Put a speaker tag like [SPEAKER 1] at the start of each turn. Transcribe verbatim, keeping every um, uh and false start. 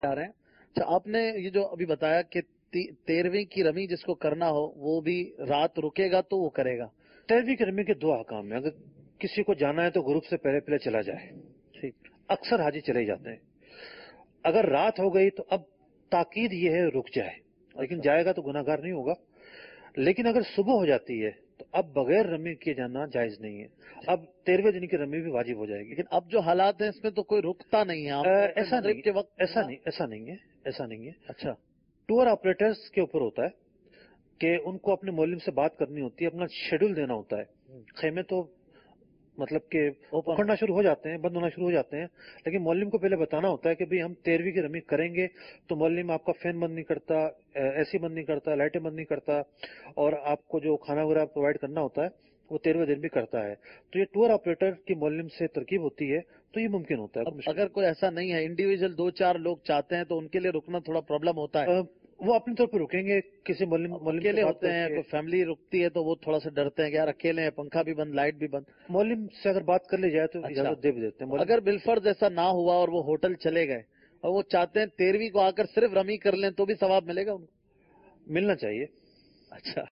[SPEAKER 1] آ رہے ہیں. اچھا، آپ نے یہ جو ابھی بتایا کہ تیرہویں کی رمی جس کو کرنا ہو وہ بھی رات رکے گا تو وہ کرے گا.
[SPEAKER 2] تیرہویں کی رمی کے دو احکام ہیں. اگر کسی کو جانا ہے تو غروب سے پہلے پہلے چلا جائے.
[SPEAKER 1] ٹھیک.
[SPEAKER 2] اکثر حاجی چلے جاتے ہیں. اگر رات ہو گئی تو اب تاکید یہ ہے رک جائے، لیکن جائے گا تو گناہ گار نہیں ہوگا. لیکن اگر صبح ہو جاتی ہے تو اب بغیر رمی کیے جانا جائز نہیں ہے. اب تیرہویں دن کی رمی بھی واجب ہو جائے گی.
[SPEAKER 1] لیکن اب جو حالات ہیں اس میں تو کوئی رکتا نہیں ہے.
[SPEAKER 2] ایسا نہیں
[SPEAKER 1] کے وقت
[SPEAKER 2] ایسا نہیں ایسا نہیں ہے ایسا نہیں ہے.
[SPEAKER 1] اچھا،
[SPEAKER 2] ٹور آپریٹرز کے اوپر ہوتا ہے کہ ان کو اپنے مولم سے بات کرنی ہوتی ہے، اپنا شیڈول دینا ہوتا ہے. خیمے تو مطلب کہ اکھڑنا شروع ہو جاتے ہیں، بند ہونا شروع ہو جاتے ہیں، لیکن مولم کو پہلے بتانا ہوتا ہے کہ بھئی ہم تیرہویں کی رمی کریں گے تو مولم آپ کا فین بند نہیں کرتا، اے سی بند نہیں کرتا، لائٹیں بند نہیں کرتا، اور آپ کو جو کھانا وغیرہ پرووائڈ کرنا ہوتا ہے وہ تیرہویں دن بھی کرتا ہے. تو یہ ٹور آپریٹر کی مولم سے ترکیب ہوتی ہے تو یہ ممکن ہوتا ہے.
[SPEAKER 1] اگر کوئی ایسا نہیں ہے، انڈیویجل دو چار لوگ چاہتے ہیں تو ان کے لیے رکنا تھوڑا پرابلم ہوتا ہے.
[SPEAKER 2] وہ اپنی طور پہ رکیں گے. کسی مولم
[SPEAKER 1] اکیلے ہوتے ہیں، کوئی فیملی رکتی ہے تو وہ تھوڑا سا ڈرتے ہیں کہ یار اکیلے ہیں، پنکھا بھی بند، لائٹ بھی بند.
[SPEAKER 2] مولم سے اگر بات کر لی جائے تو اجازت دے بھی دیتے ہیں.
[SPEAKER 1] اگر بالفرض ایسا نہ ہوا اور وہ ہوٹل چلے گئے اور وہ چاہتے ہیں تیرہویں کو آ کر صرف رمی کر لیں تو بھی ثواب ملے گا ان کو؟
[SPEAKER 2] ملنا چاہیے.
[SPEAKER 1] اچھا.